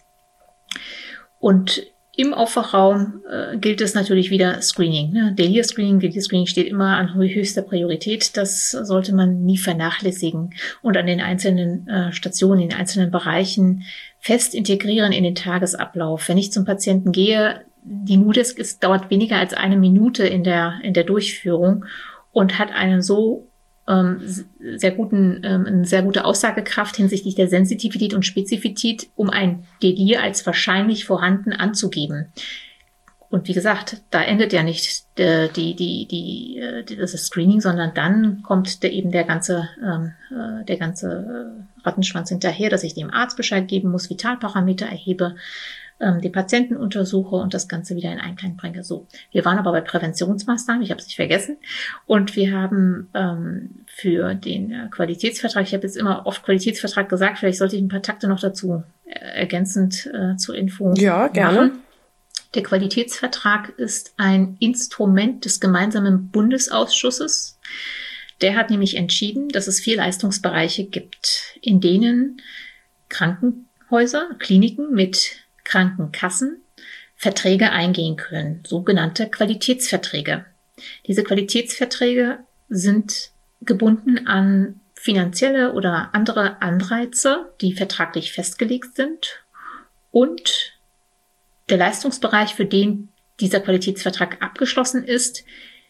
Und im Aufwachraum äh, gilt es natürlich wieder Screening. Ne? Delir-Screening, Delir-Screening steht immer an höchster Priorität. Das sollte man nie vernachlässigen und an den einzelnen äh, Stationen, in den einzelnen Bereichen fest integrieren in den Tagesablauf. Wenn ich zum Patienten gehe, die Nudesk ist, dauert weniger als eine Minute in der, in der Durchführung und hat einen so ähm, sehr guten, ähm, eine sehr gute Aussagekraft hinsichtlich der Sensitivität und Spezifität, um ein Delir als wahrscheinlich vorhanden anzugeben. Und wie gesagt, da endet ja nicht äh, die, die, die, die, das Screening, sondern dann kommt der, eben der ganze, ähm, äh, der ganze äh, Rattenschwanz hinterher, dass ich dem Arzt Bescheid geben muss, Vitalparameter erhebe, die Patienten untersuche und das Ganze wieder in Einklang bringe. So, wir waren aber bei Präventionsmaßnahmen, ich habe es nicht vergessen. Und wir haben ähm, für den äh, Qualitätsvertrag, ich habe jetzt immer oft Qualitätsvertrag gesagt, vielleicht sollte ich ein paar Takte noch dazu äh, ergänzend äh, zur Info Ja, gerne. machen. Der Qualitätsvertrag ist ein Instrument des gemeinsamen Bundesausschusses. Der hat nämlich entschieden, dass es vier Leistungsbereiche gibt, in denen Krankenhäuser, Kliniken mit Krankenkassen Verträge eingehen können, sogenannte Qualitätsverträge. Diese Qualitätsverträge sind gebunden an finanzielle oder andere Anreize, die vertraglich festgelegt sind, und der Leistungsbereich, für den dieser Qualitätsvertrag abgeschlossen ist,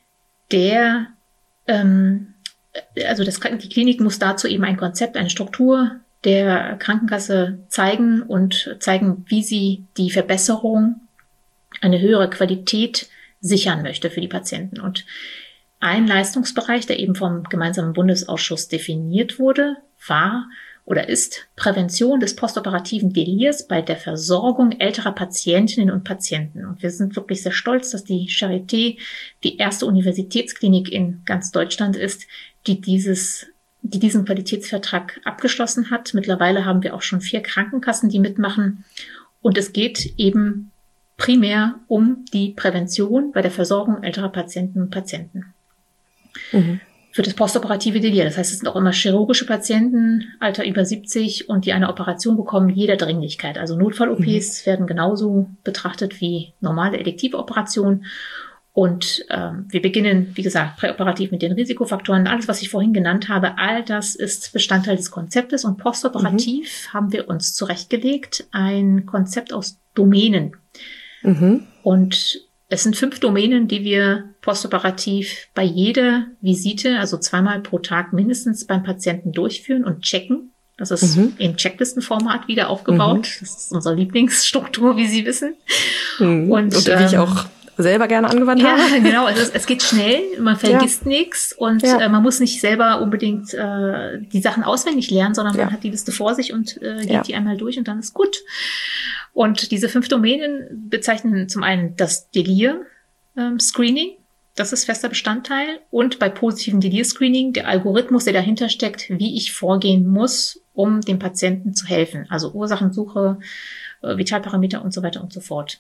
der, ähm, also das, die Klinik muss dazu eben ein Konzept, eine Struktur der Krankenkasse zeigen und zeigen, wie sie die Verbesserung, eine höhere Qualität sichern möchte für die Patienten. Und ein Leistungsbereich, der eben vom gemeinsamen Bundesausschuss definiert wurde, war oder ist Prävention des postoperativen Delirs bei der Versorgung älterer Patientinnen und Patienten. Und wir sind wirklich sehr stolz, dass die Charité die erste Universitätsklinik in ganz Deutschland ist, die dieses die diesen Qualitätsvertrag abgeschlossen hat. Mittlerweile haben wir auch schon vier Krankenkassen, die mitmachen. Und es geht eben primär um die Prävention bei der Versorgung älterer Patienten und Patienten. Mhm. Für das postoperative Delir. Das heißt, es sind auch immer chirurgische Patienten, Alter über siebzig, und die eine Operation bekommen, jeder Dringlichkeit. Also Notfall-O Ps mhm. werden genauso betrachtet wie normale elektive Operationen. Und ähm, wir beginnen, wie gesagt, präoperativ mit den Risikofaktoren. Alles, was ich vorhin genannt habe, all das ist Bestandteil des Konzeptes. Und postoperativ mhm. haben wir uns zurechtgelegt ein Konzept aus Domänen. Mhm. Und es sind fünf Domänen, die wir postoperativ bei jeder Visite, also zweimal pro Tag mindestens beim Patienten durchführen und checken. Das ist mhm. im Checklistenformat wieder aufgebaut. Mhm. Das ist unsere Lieblingsstruktur, wie Sie wissen. Mhm. Und, und wie ich auch selber gerne angewandt ja, habe. Ja, genau. Also es, es geht schnell, man vergisst ja. nichts und ja. äh, man muss nicht selber unbedingt äh, die Sachen auswendig lernen, sondern man ja. hat die Liste vor sich und äh, geht ja. die einmal durch und dann ist gut. Und diese fünf Domänen bezeichnen zum einen das Delir-Screening, ähm, das ist fester Bestandteil, und bei positivem Delir-Screening der Algorithmus, der dahinter steckt, wie ich vorgehen muss, um dem Patienten zu helfen. Also Ursachensuche, äh, Vitalparameter und so weiter und so fort.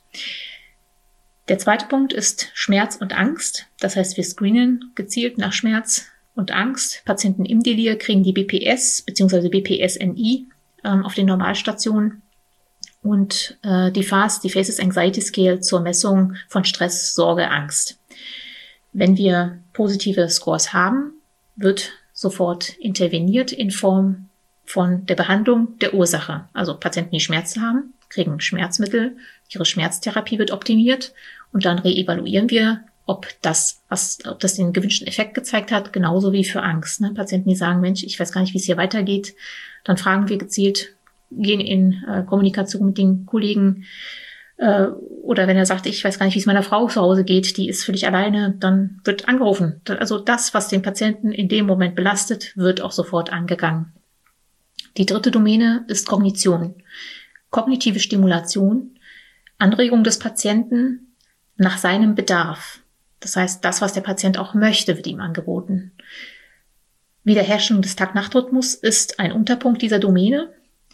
Der zweite Punkt ist Schmerz und Angst. Das heißt, wir screenen gezielt nach Schmerz und Angst. Patienten im Delir kriegen die B P S bzw. B P S N I ähm, auf den Normalstationen und äh, die F A S, die Faces Anxiety Scale, zur Messung von Stress, Sorge, Angst. Wenn wir positive Scores haben, wird sofort interveniert in Form von der Behandlung der Ursache. Also Patienten, die Schmerzen haben, kriegen Schmerzmittel, ihre Schmerztherapie wird optimiert und dann reevaluieren wir, ob das, was, ob das den gewünschten Effekt gezeigt hat, genauso wie für Angst. Ne? Patienten, die sagen, Mensch, ich weiß gar nicht, wie es hier weitergeht, dann fragen wir gezielt, gehen in äh, Kommunikation mit den Kollegen. Äh, oder wenn er sagt, ich weiß gar nicht, wie es meiner Frau zu Hause geht, die ist völlig alleine, dann wird angerufen. Also das, was den Patienten in dem Moment belastet, wird auch sofort angegangen. Die dritte Domäne ist Kognition. Kognitive Stimulation, Anregung des Patienten nach seinem Bedarf. Das heißt, das, was der Patient auch möchte, wird ihm angeboten. Wiederherstellung des Tag-Nacht-Rhythmus ist ein Unterpunkt dieser Domäne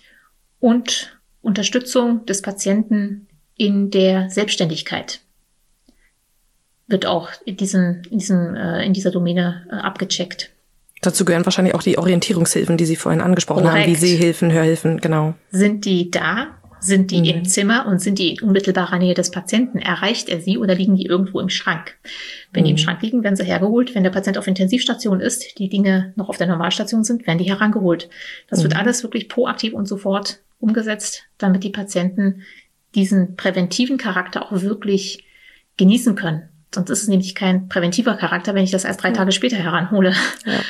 und Unterstützung des Patienten in der Selbstständigkeit wird auch in, diesem, in, diesem, äh, in dieser Domäne äh, abgecheckt. Dazu gehören wahrscheinlich auch die Orientierungshilfen, die Sie vorhin angesprochen Korrekt. haben, wie Sehhilfen, Hörhilfen, genau. Sind die da? Sind die mhm. im Zimmer und sind die in unmittelbarer Nähe des Patienten? Erreicht er sie oder liegen die irgendwo im Schrank? Wenn mhm. die im Schrank liegen, werden sie hergeholt. Wenn der Patient auf Intensivstation ist, die Dinge noch auf der Normalstation sind, werden die herangeholt. Das mhm. wird alles wirklich proaktiv und sofort umgesetzt, damit die Patienten diesen präventiven Charakter auch wirklich genießen können. Sonst ist es nämlich kein präventiver Charakter, wenn ich das erst drei Tage später heranhole. Ja.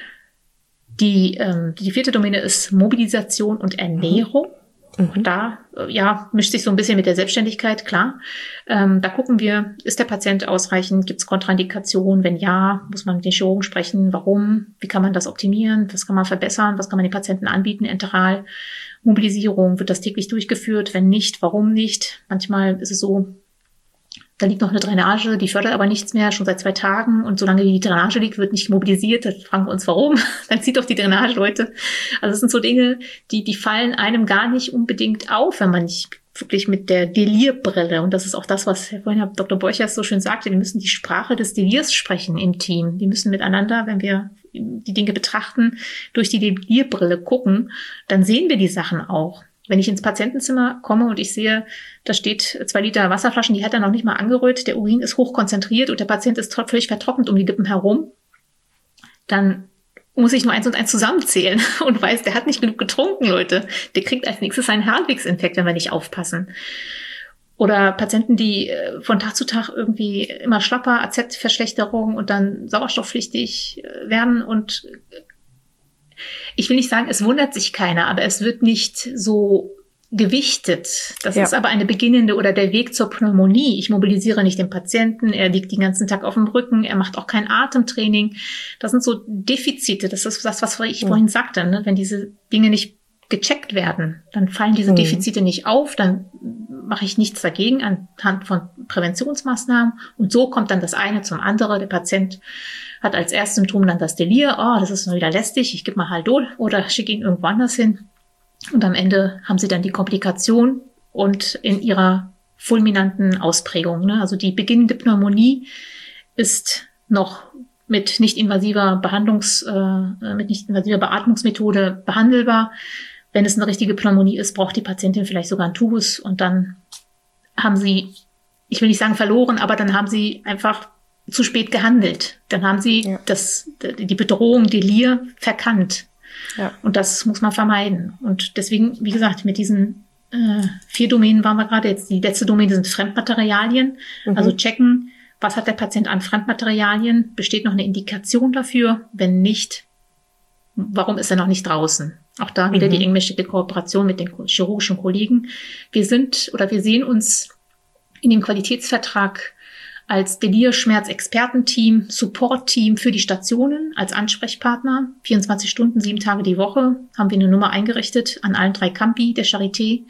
Die, ähm, die vierte Domäne ist Mobilisation und Ernährung. Mhm. Und da ja, mischt sich so ein bisschen mit der Selbstständigkeit, klar. Ähm, da gucken wir, ist der Patient ausreichend? Gibt es Kontraindikationen? Wenn ja, muss man mit den Chirurgen sprechen. Warum? Wie kann man das optimieren? Was kann man verbessern? Was kann man den Patienten anbieten? Enteral Mobilisierung, wird das täglich durchgeführt? Wenn nicht, warum nicht? Manchmal ist es so, da liegt noch eine Drainage, die fördert aber nichts mehr, schon seit zwei Tagen. Und solange die Drainage liegt, wird nicht mobilisiert. Da fragen wir uns, warum? Dann zieht doch die Drainage, Leute. Also es sind so Dinge, die, die fallen einem gar nicht unbedingt auf, wenn man nicht wirklich mit der Delirbrille, und das ist auch das, was Herr vorhin Herr Doktor Borchers so schön sagte, wir müssen die Sprache des Delirs sprechen im Team. Die müssen miteinander, wenn wir die Dinge betrachten, durch die Delirbrille gucken, dann sehen wir die Sachen auch. Wenn ich ins Patientenzimmer komme und ich sehe, da steht zwei Liter Wasserflaschen, die hat er noch nicht mal angerührt, der Urin ist hochkonzentriert und der Patient ist völlig vertrocknet um die Lippen herum, dann muss ich nur eins und eins zusammenzählen und weiß, der hat nicht genug getrunken, Leute. Der kriegt als nächstes einen Harnwegsinfekt, wenn wir nicht aufpassen. Oder Patienten, die von Tag zu Tag irgendwie immer schlapper, A Z-Verschlechterung und dann sauerstoffpflichtig werden und ich will nicht sagen, es wundert sich keiner, aber es wird nicht so gewichtet. Das ja. ist aber eine beginnende oder der Weg zur Pneumonie. Ich mobilisiere nicht den Patienten, er liegt den ganzen Tag auf dem Rücken, er macht auch kein Atemtraining. Das sind so Defizite, das ist das, was ich mhm. vorhin sagte. Ne? Wenn diese Dinge nicht gecheckt werden, dann fallen diese mhm. Defizite nicht auf, dann mache ich nichts dagegen anhand von Präventionsmaßnahmen und so kommt dann das eine zum anderen. Der Patient hat als erstes Symptom dann das Delir, oh, das ist mal wieder lästig, ich gebe mal Haldol oder schicke ihn irgendwo anders hin. Und am Ende haben sie dann die Komplikation und in ihrer fulminanten Ausprägung. Ne? Also die beginnende Pneumonie ist noch mit nicht-invasiver Behandlungs, äh, mit nicht-invasiver Beatmungsmethode behandelbar. Wenn es eine richtige Pneumonie ist, braucht die Patientin vielleicht sogar einen Tubus und dann haben sie, ich will nicht sagen verloren, aber dann haben sie einfach zu spät gehandelt. Dann haben sie ja. das, die Bedrohung Delir verkannt. Ja. Und das muss man vermeiden. Und deswegen, wie gesagt, mit diesen äh, vier Domänen waren wir gerade jetzt. Die letzte Domäne sind Fremdmaterialien. Mhm. Also checken, was hat der Patient an Fremdmaterialien? Besteht noch eine Indikation dafür? Wenn nicht, warum ist er noch nicht draußen? Auch da wieder mhm. die engmaschige Kooperation mit den chirurgischen Kollegen. Wir sind oder wir sehen uns in dem Qualitätsvertrag als Delir-Schmerz-Expertenteam, Support-Team für die Stationen, als Ansprechpartner, vierundzwanzig Stunden, sieben Tage die Woche, haben wir eine Nummer eingerichtet an allen drei Campi der Charité.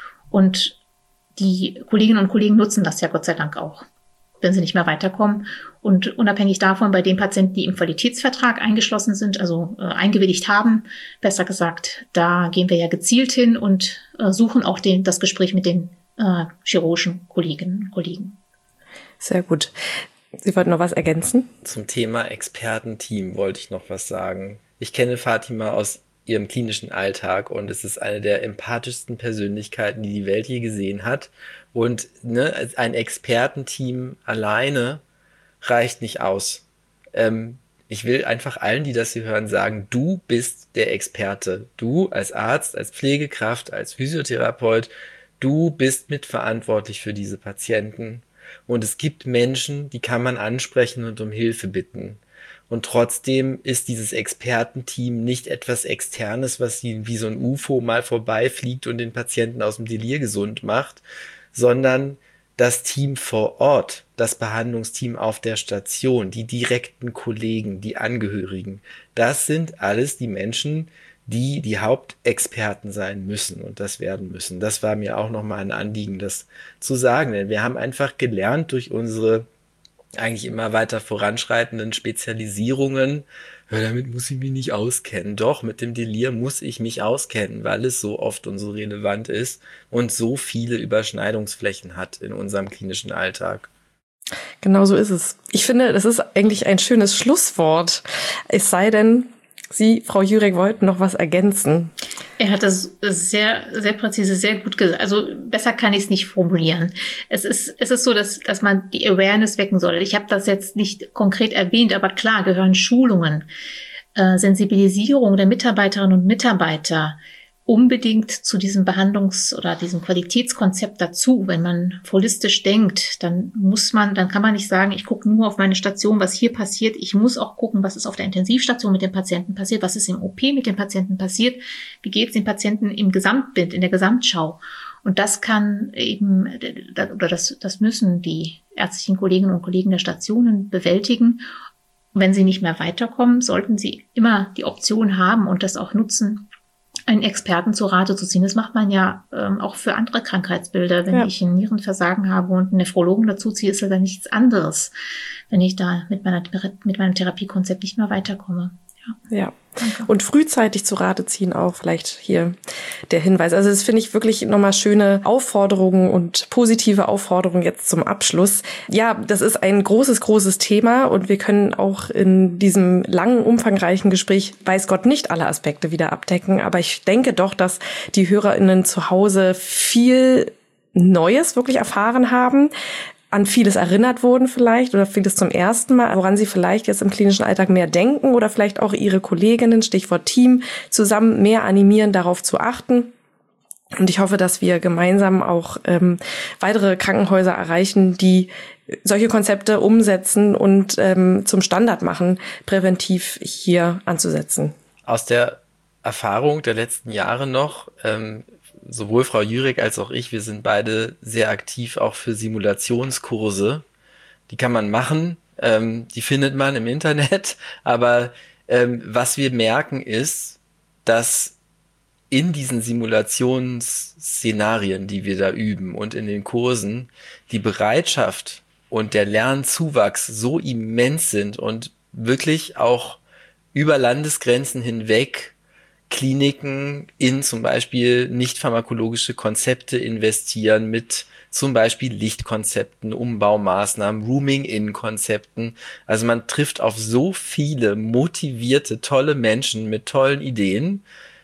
Und die Kolleginnen und Kollegen nutzen das ja Gott sei Dank auch, wenn sie nicht mehr weiterkommen. Und unabhängig davon, bei den Patienten, die im Qualitätsvertrag eingeschlossen sind, also äh, eingewilligt haben, besser gesagt, da gehen wir ja gezielt hin und äh, suchen auch den, das Gespräch mit den äh, chirurgischen Kolleginnen und Kollegen. Sehr gut. Sie wollten noch was ergänzen? Zum Thema Expertenteam wollte ich noch was sagen. Ich kenne Fatima aus ihrem klinischen Alltag und es ist eine der empathischsten Persönlichkeiten, die die Welt je gesehen hat. Und ne, ein Expertenteam alleine reicht nicht aus. Ähm, ich will einfach allen, die das hier hören, sagen, du bist der Experte. Du als Arzt, als Pflegekraft, als Physiotherapeut, du bist mitverantwortlich für diese Patienten. Und es gibt Menschen, die kann man ansprechen und um Hilfe bitten. Und trotzdem ist dieses Expertenteam nicht etwas Externes, was wie so ein U F O mal vorbeifliegt und den Patienten aus dem Delir gesund macht, sondern das Team vor Ort, das Behandlungsteam auf der Station, die direkten Kollegen, die Angehörigen, das sind alles die Menschen, die die Hauptexperten sein müssen und das werden müssen. Das war mir auch nochmal ein Anliegen, das zu sagen, denn wir haben einfach gelernt durch unsere eigentlich immer weiter voranschreitenden Spezialisierungen, ja, damit muss ich mich nicht auskennen. Doch, mit dem Delir muss ich mich auskennen, weil es so oft und so relevant ist und so viele Überschneidungsflächen hat in unserem klinischen Alltag. Genau so ist es. Ich finde, das ist eigentlich ein schönes Schlusswort. Es sei denn, Sie, Frau Jurek, wollten noch was ergänzen. Er hat das sehr, sehr präzise, sehr gut gesagt. Also besser kann ich es nicht formulieren. Es ist, es ist so, dass, dass man die Awareness wecken soll. Ich habe das jetzt nicht konkret erwähnt, aber klar gehören Schulungen, äh, Sensibilisierung der Mitarbeiterinnen und Mitarbeiter unbedingt zu diesem Behandlungs- oder diesem Qualitätskonzept dazu. Wenn man holistisch denkt, dann muss man, dann kann man nicht sagen, ich gucke nur auf meine Station, was hier passiert. Ich muss auch gucken, was ist auf der Intensivstation mit dem Patienten passiert, was ist im O P mit dem Patienten passiert, wie geht es dem Patienten im Gesamtbild, in der Gesamtschau. Und das kann eben, oder das, das müssen die ärztlichen Kolleginnen und Kollegen der Stationen bewältigen. Wenn sie nicht mehr weiterkommen, sollten sie immer die Option haben und das auch nutzen, einen Experten zu Rate zu ziehen. Das macht man ja ähm, auch für andere Krankheitsbilder. Wenn ja. ich ein Nierenversagen habe und einen Nephrologen dazu ziehe, ist das dann nichts anderes, wenn ich da mit meiner mit meinem Therapiekonzept nicht mehr weiterkomme. Ja. ja. Und frühzeitig zu Rate ziehen auch vielleicht hier der Hinweis. Also das finde ich wirklich nochmal schöne Aufforderungen und positive Aufforderungen jetzt zum Abschluss. Ja, das ist ein großes, großes Thema und wir können auch in diesem langen, umfangreichen Gespräch, weiß Gott, nicht alle Aspekte wieder abdecken. Aber ich denke doch, dass die HörerInnen zu Hause viel Neues wirklich erfahren haben, an vieles erinnert wurden vielleicht oder vieles zum ersten Mal, woran sie vielleicht jetzt im klinischen Alltag mehr denken oder vielleicht auch ihre Kolleginnen, Stichwort Team, zusammen mehr animieren, darauf zu achten. Und ich hoffe, dass wir gemeinsam auch ähm, weitere Krankenhäuser erreichen, die solche Konzepte umsetzen und ähm, zum Standard machen, präventiv hier anzusetzen. Aus der Erfahrung der letzten Jahre noch, ähm, sowohl Frau Jurek als auch ich, wir sind beide sehr aktiv auch für Simulationskurse. Die kann man machen, ähm, die findet man im Internet. Aber ähm, was wir merken ist, dass in diesen Simulationsszenarien, die wir da üben und in den Kursen, die Bereitschaft und der Lernzuwachs so immens sind und wirklich auch über Landesgrenzen hinweg Kliniken in zum Beispiel nicht pharmakologische Konzepte investieren mit zum Beispiel Lichtkonzepten, Umbaumaßnahmen, Rooming-In-Konzepten. Also man trifft auf so viele motivierte, tolle Menschen mit tollen Ideen.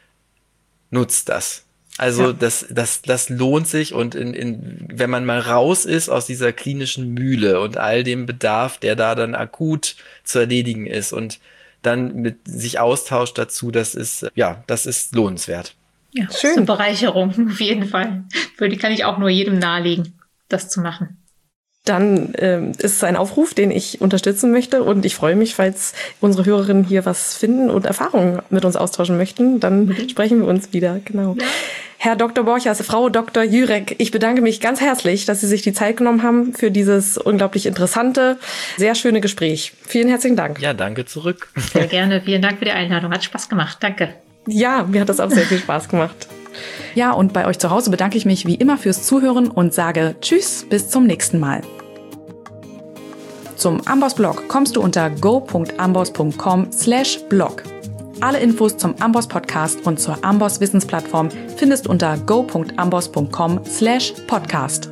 Nutzt das. Also ja. das, das, das lohnt sich und in, in, wenn man mal raus ist aus dieser klinischen Mühle und all dem Bedarf, der da dann akut zu erledigen ist und dann mit sich austauscht dazu, das ist, ja, das ist lohnenswert. Ja, schön. Zur Bereicherung, auf jeden Fall. Für die kann ich auch nur jedem nahelegen, das zu machen. Dann ähm, ist es ein Aufruf, den ich unterstützen möchte und ich freue mich, falls unsere Hörerinnen hier was finden und Erfahrungen mit uns austauschen möchten, dann mhm. sprechen wir uns wieder, genau. Ja. Herr Doktor Borchers, Frau Doktor Jurek, ich bedanke mich ganz herzlich, dass Sie sich die Zeit genommen haben für dieses unglaublich interessante, sehr schöne Gespräch. Vielen herzlichen Dank. Ja, danke zurück. Sehr gerne. Vielen Dank für die Einladung. Hat Spaß gemacht. Danke. Ja, mir hat das auch sehr viel Spaß gemacht. Ja, und bei euch zu Hause bedanke ich mich wie immer fürs Zuhören und sage Tschüss, bis zum nächsten Mal. Zum Amboss-Blog kommst du unter go punkt amboss punkt com slash blog. Alle Infos zum Amboss-Podcast und zur Amboss-Wissensplattform findest unter go punkt amboss punkt com slash podcast.